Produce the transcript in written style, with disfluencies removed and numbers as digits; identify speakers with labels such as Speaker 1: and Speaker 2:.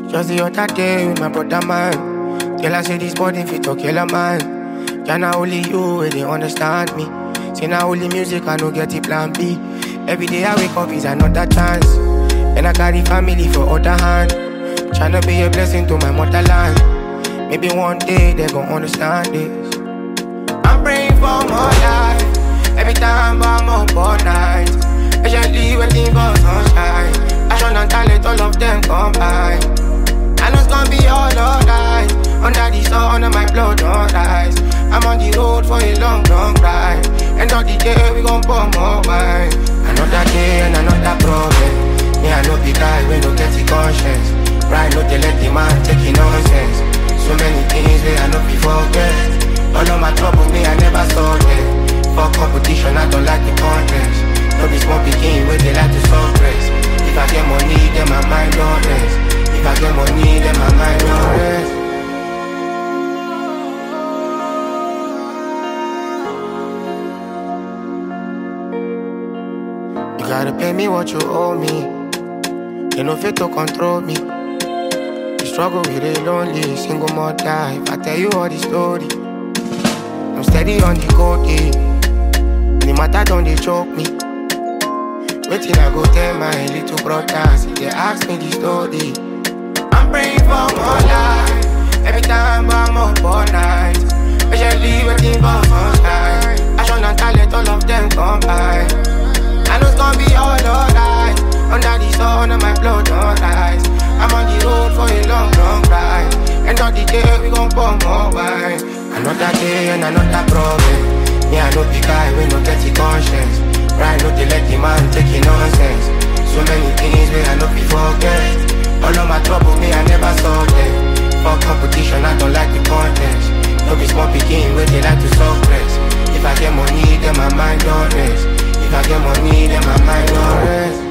Speaker 1: Just the other day with my brother man. Girl, I say this body fit to kill a man. Can I only you where they understand me? Say now only music I no get it plan B. Every day I wake up is another chance. And I carry family for other hand. Tryna be a blessing to my motherland. Maybe one day they gon' understand this. I'm praying for more life. Every time I'm up all night. Patiently waiting for sunshine. Passion and talent, all of them combine. I know it's gonna be all alright. Under the sun and my blood don't rise. I'm on the road for a long, long ride. End of the day we gon' pour more wine. Another day and another problem. Me I know the guy we no get the conscience. Right, no they let the man take it nonsense. So many things they I know before forget. All of my trouble me I never saw them. For competition I don't like the contest. No be small pikin where they like to suppress. If I get money then my mind don't rest. If I get money then my mind don't rest. You gotta pay me what you owe me. You know fit to control me. You struggle with a lonely single mother. If I tell you all the story, I'm steady on the code, the matter don't they choke me. Waiting I go tell my little brothers if they ask me the story. I'm praying for more life. Every time I'm up all night. Patiently waiting for sunshine. Passion and talent, all of them combine. I know it's gonna be all alright. Under the sun and my blood don't rise. I'm on the road for a long, long ride. End of the day we gon' pour more wine. Another day and another problem. Me I know the guy we no get the conscience. Right, no they let the man take it nonsense. So many things we I know before forget. All of my trouble me I never saw them. For competition I don't like the contest. No be small pikin where they like to suppress. If I get money then my mind don't rest. If I get money then my mind don't rest.